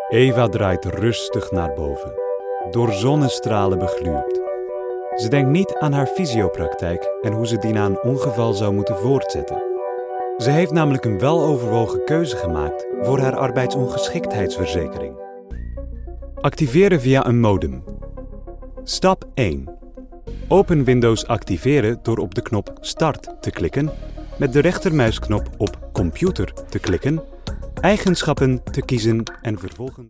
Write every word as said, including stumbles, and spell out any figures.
Eva draait rustig naar boven, door zonnestralen begluurd. Ze denkt niet aan haar fysiopraktijk en hoe ze die na een ongeval zou moeten voortzetten. Ze heeft namelijk een weloverwogen keuze gemaakt voor haar arbeidsongeschiktheidsverzekering. Activeren via een modem. Stap één. Open Windows activeren door op de knop Start te klikken, met de rechtermuisknop op Computer te klikken, Eigenschappen te kiezen en vervolgens